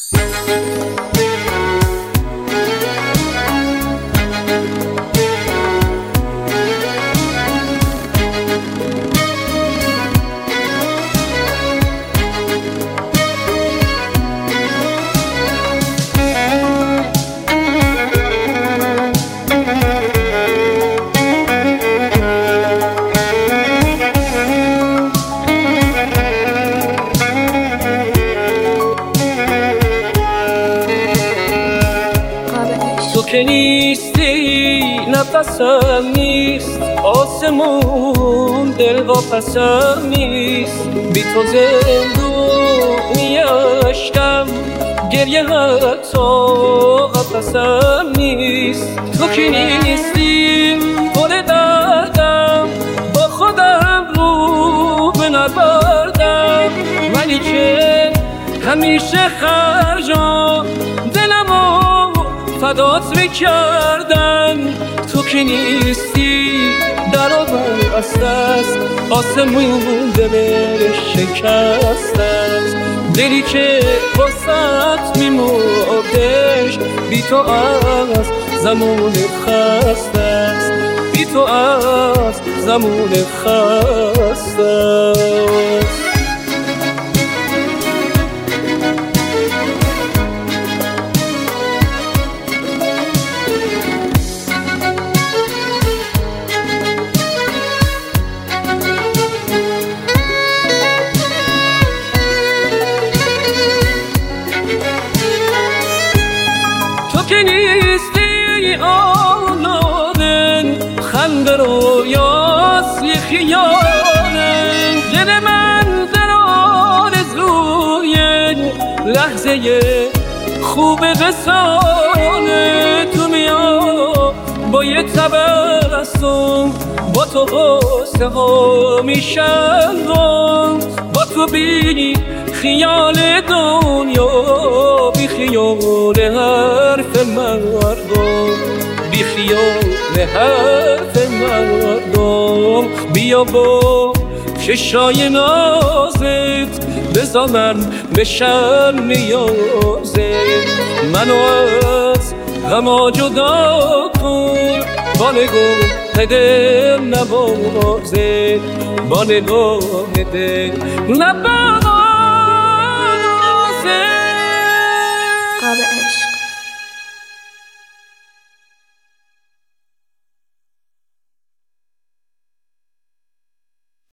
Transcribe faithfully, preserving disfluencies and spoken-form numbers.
تو که نیستی نفسم نیست، آسمون دل واپسم نیست. بی تو زندونی عشقم، گریه حتی قفسم نیست. تو که نیستی پر دردم، با خودم رو به نبردم، ولی که همیشه خرجام دلمو فدات میکردن. تو که نیستی در آور است، آسمون دلش شکست است. دلی که واسط میمردش، بی تو از زمان خسته است، بی تو از زمان خسته است. که نیستی آنادن، خنده رویاست یه خیانه. دل من در آرزوی لحظه خوب وصاله. تو میا با یه تبسم، با تو قصه ها میشنم، با تو بی خیال دنیا، بی خیال حرف مردم، بی خیال حرف مردم. بیا با چشای نازت بذار من بشم نیازت، منو از غما جدا کن، با نگاه دل نوازت، با نگاه دل نوازت.